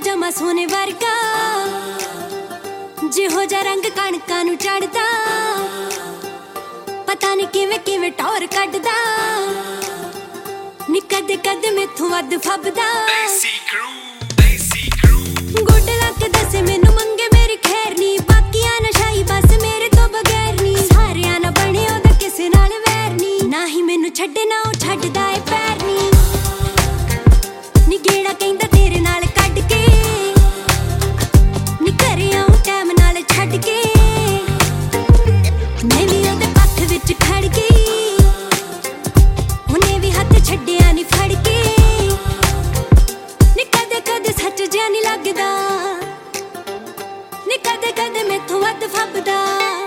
जमा सोने वर्गा जिहो जा रंग कणकां नूं चढ़दा पता नहीं किवें किवें टौर कड्डदा नी कदे कदे मैथों वध फबदा गुड लक दसे मैनू मंगे मेरी खैर नी बाकियां नशाई बस मेरे तो बगैर नी सारियां ना बने ओदा किसे नाल वैर नी ना ही मैनू छड्डे ना ओ छड्डदा ए पैर नी नी गेड़ा कहंदा तेरे नाल कड्ड के नी घरे आऊं टैम नाल छड्ड के मैं भी ओदे पक्ष विच खड़ गई उन्हें भी हत्थ छड्डिया नी फड़ के नी कदे कदे सच जिहा नी लगदा नी कदे कदे मैथों वध फबदा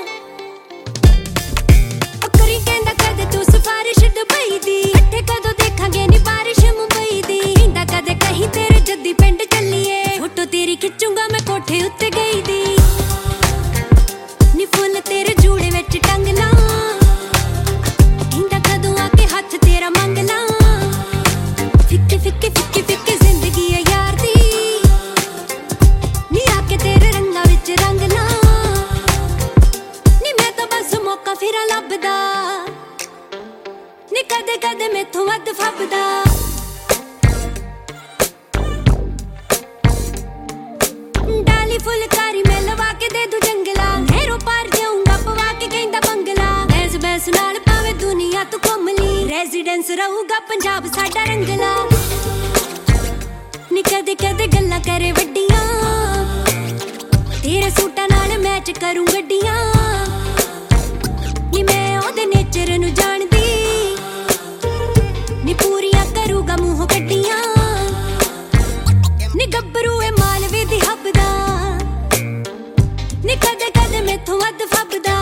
करी कहंदा कदे तू सिफारिश दुबई दी इत्थे कदों देखांगे नी बारिश मुंबई दी कहंदा कदे कहीं तेरे जद्दी पिंड चलिए फोटो तेरी खिचूंगा मैं कोठे उत्ते गई दी नी फुल तेरे जूड़े विच टंग ला कहंदा कदों आके हत्थ तेरा मंग ला फिक्की फिक्की फिक्की फिक्की जिंदगी है यार दी नी आके तेरे रंगा विच रंग ला नी मैं तो बस मौका फिरा लभदा नी कदे कदे मैथों वध फबदा डाली फुलकारी मैं लवा के दे दूं जंगला नहरों पार जाऊंगा पवा के कहंदा बंगला बैस बैस नाल पावे दुनिया तू घुमली रेजिडेंस रहूगा पंजाब साडा रंगला नी कदे कदे गल्लां करे वड्डियां तेरे सूटां नाल मैच करूं गड्डियां नी मैं ओदे नेचर नूं जाणदी नी पूरियां करूगा मूंहों कड्डियां नी गब्बरू ए मालवे दी हबदा नी कदे कदे मैथों वध फबदा